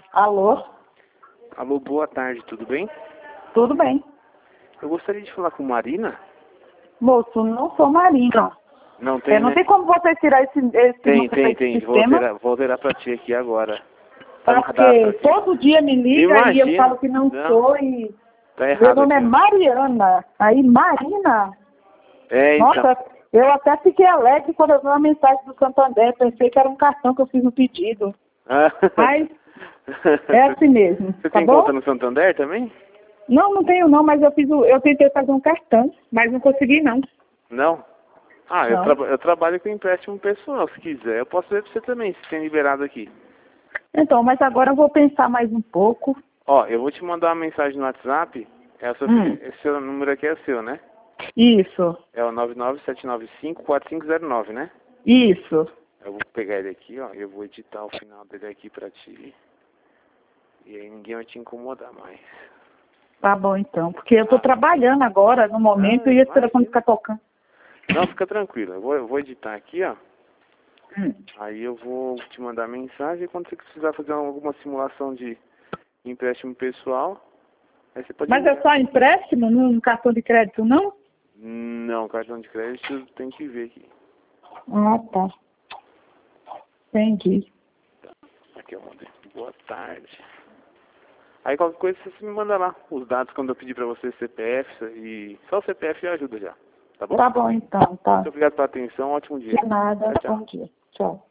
Alô? Alô, boa tarde, tudo bem? Tudo bem. Eu gostaria de falar com Marina. Moço, não sou Marina. Não tem, Não né? tem como você tirar esse Tem. sistema. Vou alterar pra ti aqui agora. Tá no Porque cadastro aqui. todo dia me liga e eu Imagina. falo que não sou e... Tá Meu errado nome é aqui, ó. Mariana. Aí, Marina. É, então. Nossa, eu até fiquei alegre quando eu vi uma mensagem do Santander. Pensei que era um cartão que eu fiz no pedido. Ah. Mas é assim mesmo, Você tá tem bom? conta no Santander também? Não tenho não, mas eu tentei fazer um cartão, mas não consegui não. Não? Ah, Não. eu trabalho com empréstimo pessoal, se quiser. Eu posso ver pra você também, se tem liberado aqui. Então, mas agora eu vou pensar mais um pouco. Ó, eu vou te mandar uma mensagem no WhatsApp. Esse seu número aqui é seu, né? Isso, É o 997954509, né? isso. Eu vou pegar ele aqui, ó, e eu vou editar o final dele aqui pra ti. E aí ninguém vai te incomodar mais. Tá bom então, porque eu tô trabalhando agora, no momento, e esse telefone fica tocando. Não, fica tranquilo. Eu vou editar aqui, ó. Hum. Aí eu vou te mandar mensagem e quando você precisar fazer alguma simulação de empréstimo pessoal, aí você pode... Mas é só empréstimo, não cartão de crédito, não? Não, cartão de crédito tem que ver aqui. Ah, tá. Entendi. Aqui eu mandei. Boa tarde. Aí qualquer coisa você me manda lá os dados quando eu pedir pra você CPF e só o CPF ajuda já. Tá bom? Tá bom então, tá. Muito obrigado pela atenção, ótimo dia. De nada, Tchau, tchau. bom dia. Tchau.